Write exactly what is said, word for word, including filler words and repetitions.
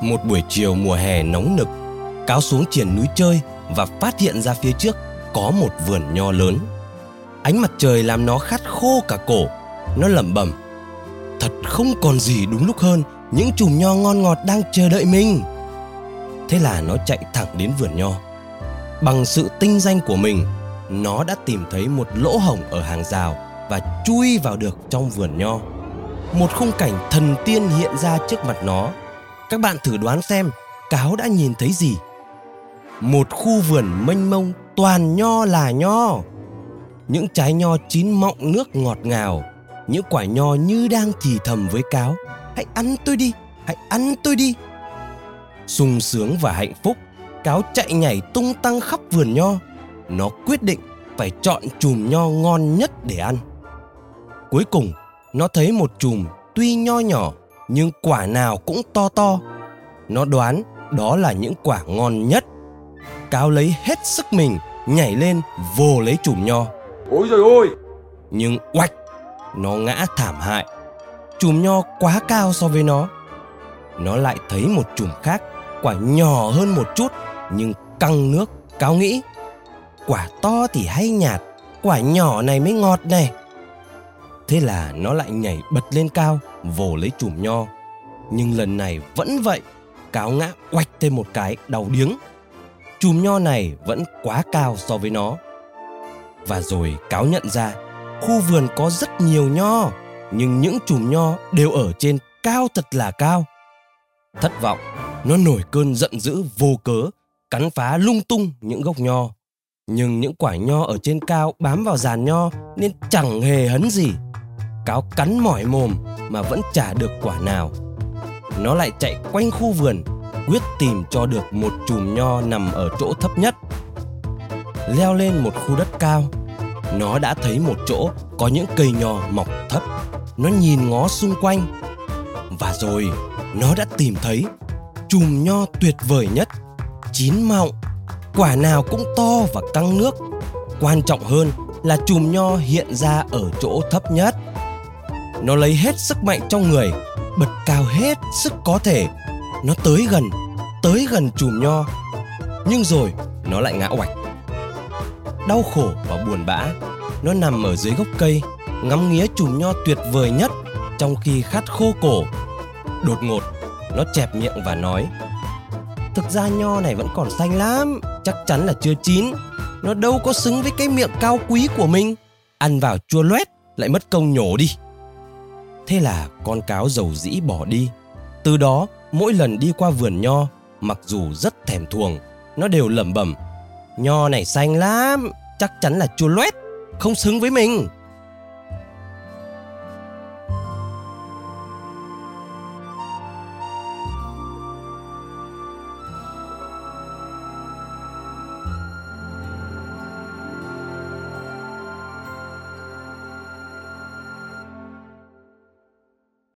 Một buổi chiều mùa hè nóng nực, cáo xuống triền núi chơi và phát hiện ra phía trước có một vườn nho lớn. Ánh mặt trời làm nó khát khô cả cổ. Nó lẩm bẩm: thật không còn gì đúng lúc hơn, những chùm nho ngon ngọt đang chờ đợi mình. Thế là nó chạy thẳng đến vườn nho. Bằng sự tinh danh của mình, nó đã tìm thấy một lỗ hổng ở hàng rào và chui vào được trong vườn nho. Một khung cảnh thần tiên hiện ra trước mặt nó. Các bạn thử đoán xem cáo đã nhìn thấy gì? Một khu vườn mênh mông toàn nho là nho. Những trái nho chín mọng nước ngọt ngào. Những quả nho như đang thì thầm với cáo: hãy ăn tôi đi, hãy ăn tôi đi. Sung sướng và hạnh phúc, cáo chạy nhảy tung tăng khắp vườn nho. Nó quyết định phải chọn chùm nho ngon nhất để ăn. Cuối cùng, nó thấy một chùm tuy nho nhỏ nhưng quả nào cũng to to. Nó đoán đó là những quả ngon nhất. Cáo lấy hết sức mình nhảy lên vồ lấy chùm nho. Ôi giời ơi! Nhưng oạch, nó ngã thảm hại. Chùm nho quá cao so với nó. Nó lại thấy một chùm khác, quả nhỏ hơn một chút nhưng căng nước. Cáo nghĩ: quả to thì hay nhạt, quả nhỏ này mới ngọt này. Thế là nó lại nhảy bật lên cao vồ lấy chùm nho. Nhưng lần này vẫn vậy, cáo ngã oạch thêm một cái đau điếng. Chùm nho này vẫn quá cao so với nó. Và rồi cáo nhận ra khu vườn có rất nhiều nho, nhưng những chùm nho đều ở trên cao thật là cao. Thất vọng, nó nổi cơn giận dữ vô cớ, cắn phá lung tung những gốc nho. Nhưng những quả nho ở trên cao bám vào giàn nho nên chẳng hề hấn gì. Cáo cắn mỏi mồm mà vẫn chả được quả nào. Nó lại chạy quanh khu vườn, quyết tìm cho được một chùm nho nằm ở chỗ thấp nhất. Leo lên một khu đất cao, nó đã thấy một chỗ có những cây nho mọc thấp. Nó nhìn ngó xung quanh. Và rồi nó đã tìm thấy chùm nho tuyệt vời nhất, chín mọng, quả nào cũng to và căng nước. Quan trọng hơn là chùm nho hiện ra ở chỗ thấp nhất. Nó lấy hết sức mạnh trong người, bật cao hết sức có thể. Nó tới gần, tới gần chùm nho. Nhưng rồi nó lại ngã oạch. Đau khổ và buồn bã, nó nằm ở dưới gốc cây, ngắm nghía chùm nho tuyệt vời nhất trong khi khát khô cổ. Đột ngột, nó chẹp miệng và nói: thực ra nho này vẫn còn xanh lắm, chắc chắn là chưa chín. Nó đâu có xứng với cái miệng cao quý của mình. Ăn vào chua loét, lại mất công nhổ đi. Thế là con cáo dầu dĩ bỏ đi. Từ đó, mỗi lần đi qua vườn nho, mặc dù rất thèm thuồng, nó đều lẩm bẩm: nho này xanh lắm, chắc chắn là chua loét, không xứng với mình.